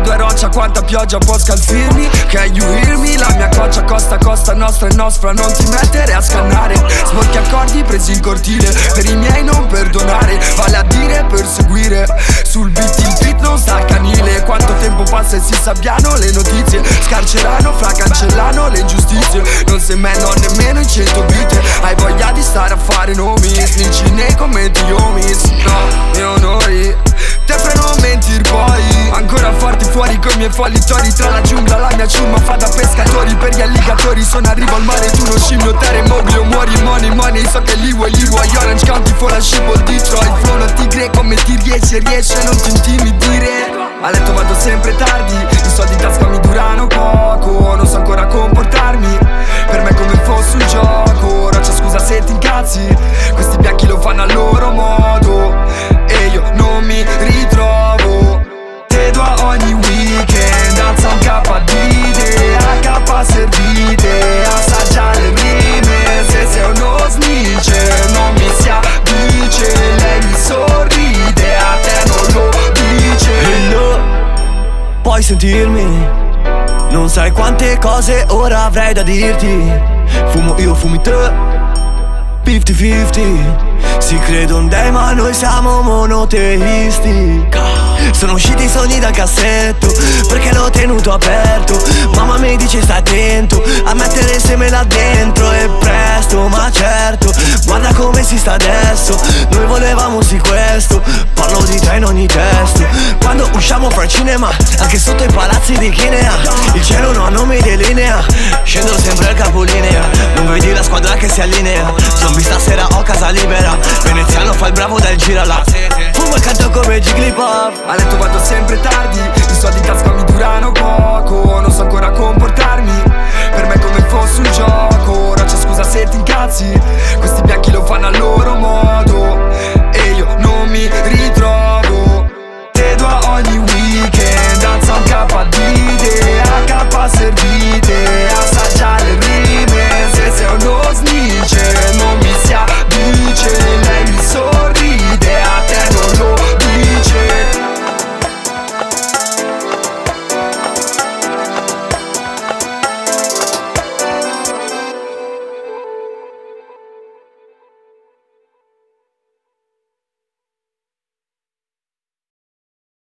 due roccia, quanta pioggia può scalfirmi? Can you hear me? La mia coccia costa nostra e nostra, non ti mettere a scannare. Sporchi accordi presi in cortile, per i miei non perdonare, vale a dire perseguire. Sul beat non sta al canile, quanto tempo passa e si sabbiano le notizie. Scarcerano, fra cancellano le ingiustizie. Non sei me, non nemmeno in 100 vite. Hai voglia di stare a fare nomi, snitchi nei commenti homies. No, e onori, te freno a mentir poi. Ancora forti fuori coi miei follitori, tra la giungla la mia ciurma fa da pescatori. Per gli alligatori sono arrivo al mare, tu non scimmio, te Mowgli o muori money. So che li vuoi Orange County for la ship of Detroit. Flow non tigre come ti riesce non ti intimidire. A letto vado sempre tardi, i soldi in tasca mi durano poco. Non so ancora comportarmi, per me è come fosse un gioco. Roccia scusa se ti incazzi, questi bianchi lo fanno a loro modo e io non mi ritrovo. Te do a ogni weekend, alza un KD, a K servite, assaggia le rime. Se sei uno snitch non mi si avvice, lei mi sorride, a te non lo dice. Hello, puoi sentirmi? Non sai quante cose ora avrei da dirti. Fumo io, fumi te, 50-50. Si crede un dei ma noi siamo monoteisti. Sono usciti i sogni dal cassetto perché l'ho tenuto aperto. Mamma mi dice stai attento a mettere il seme là dentro. E presto, ma certo, guarda come si sta adesso. Noi volevamo sì questo, parlo di te in ogni testo. Quando usciamo fra il cinema, anche sotto i palazzi di Chinea, il cielo non mi delinea, scendo sempre al capolinea. Non vedi la squadra che si allinea, zombie stasera ho casa libera. Veneziano fa il bravo del girala, fumo e canto come Jigglypuff. A letto vado sempre tardi, i soldi in tasca mi durano poco. Non so ancora comportarmi, per me è come fosse un gioco. Roccia scusa se ti incazzi, questi bianchi lo fanno a loro modo e io non mi ritrovo.